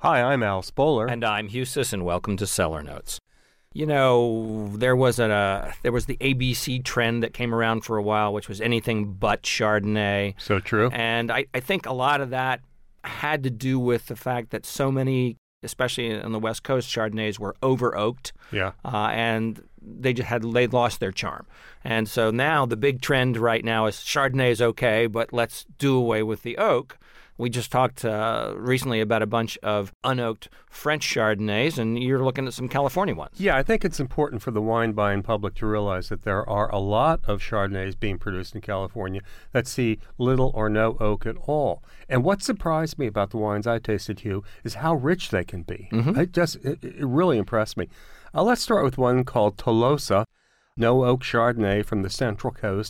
Hi, I'm Al Spoler. And I'm Hugh Sisson. Welcome to Cellar Notes. You know, there was the ABC trend that came around for a while, which was anything but Chardonnay. So true. And I think a lot of that had to do with the fact that so many, especially on the West Coast, Chardonnays were over-oaked. Yeah. And they'd lost their charm. And so now the big trend right now is Chardonnay is okay, but let's do away with the oak. We just talked recently about a bunch of unoaked French Chardonnays, and you're looking at some California ones. Yeah, I think it's important for the wine buying public to realize that there are a lot of Chardonnays being produced in California that see little or no oak at all. And what surprised me about the wines I tasted, Hugh, is how rich they can be. Mm-hmm. It really impressed me. Let's start with one called Tolosa, no oak Chardonnay from the Central Coast,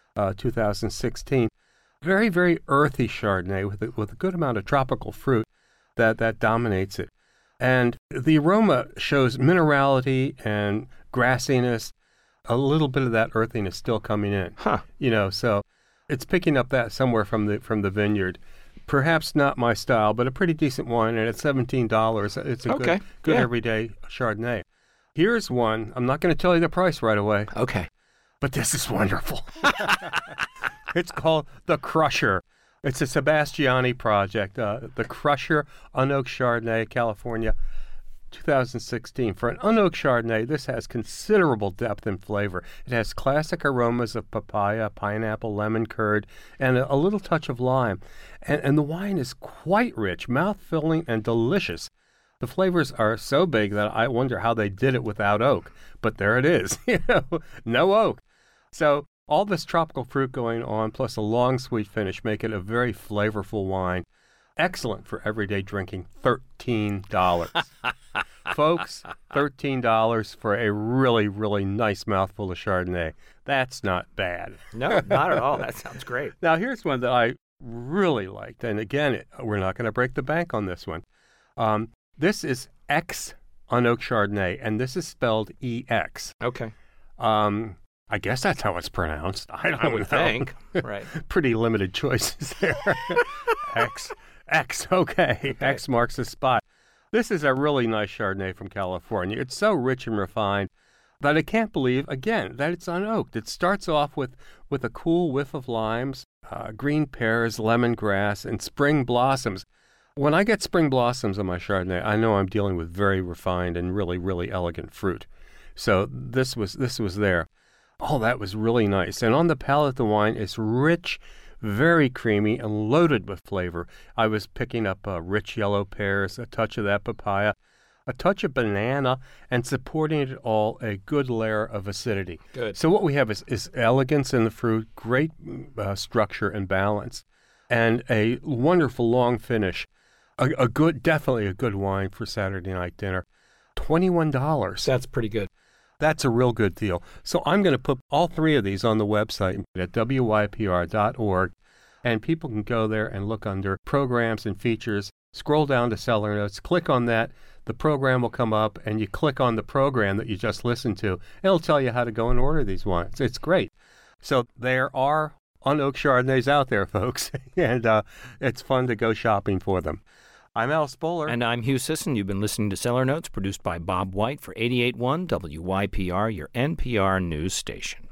2016. Very, very earthy Chardonnay with a good amount of tropical fruit that dominates it. And the aroma shows minerality and grassiness, a little bit of that earthiness still coming in. Huh. So it's picking up that somewhere from the vineyard. Perhaps not my style, but a pretty decent wine, and at $17, it's a good everyday Chardonnay. Here's one. I'm not going to tell you the price right away. Okay. But this is wonderful. It's called The Crusher. It's a Sebastiani project. The Crusher Unoaked Chardonnay, California, 2016. For an unoaked Chardonnay, this has considerable depth and flavor. It has classic aromas of papaya, pineapple, lemon curd, and a little touch of lime. And the wine is quite rich, mouth-filling, and delicious. The flavors are so big that I wonder how they did it without oak. But there it is, no oak. So all this tropical fruit going on, plus a long, sweet finish, make it a very flavorful wine. Excellent for everyday drinking. $13. Folks, $13 for a really, really nice mouthful of Chardonnay. That's not bad. No, not at all. That sounds great. Now, here's one that I really liked. And again, we're not going to break the bank on this one. This is X Unoaked Chardonnay, and this is spelled EX. Okay. I guess that's how it's pronounced. I would think. Right. Pretty limited choices there. X, okay. X marks the spot. This is a really nice Chardonnay from California. It's so rich and refined that I can't believe, again, that it's unoaked. It starts off with a cool whiff of limes, green pears, lemongrass, and spring blossoms. When I get spring blossoms on my Chardonnay, I know I'm dealing with very refined and really, really elegant fruit. So this was there. Oh, that was really nice. And on the palate, the wine is rich, very creamy, and loaded with flavor. I was picking up rich yellow pears, a touch of that papaya, a touch of banana, and supporting it all, a good layer of acidity. Good. So what we have is elegance in the fruit, great structure and balance, and a wonderful long finish. Definitely a good wine for Saturday night dinner. $21. That's pretty good. That's a real good deal. So I'm going to put all three of these on the website at wypr.org, and people can go there and look under programs and features, scroll down to Cellar Notes, click on that, the program will come up, and you click on the program that you just listened to, and it'll tell you how to go and order these wines. It's great. So there are unoaked Chardonnays out there, folks, and it's fun to go shopping for them. I'm Al Spoler. And I'm Hugh Sisson. You've been listening to Cellar Notes, produced by Bob White for 88.1 WYPR, your NPR news station.